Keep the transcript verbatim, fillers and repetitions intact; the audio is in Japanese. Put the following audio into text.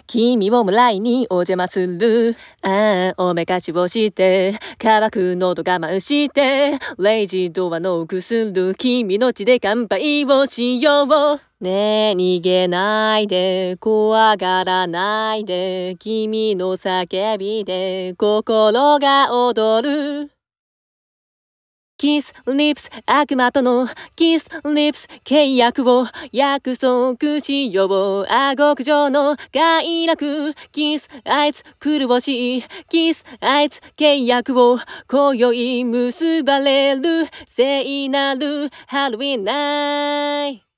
君をもらいにお邪魔する。ああ、おめかしをして、乾く喉我慢して、レイジドアノックする。君の血で乾杯をしよう。ねえ、逃げないで、怖がらないで、君の叫びで心が踊る。キスリプス悪魔とのキスリプス契約を約束しよう。あごく上の快楽キスあいつ苦しいキスあいつ契約を今宵結ばれる聖なるハロウィンナイト。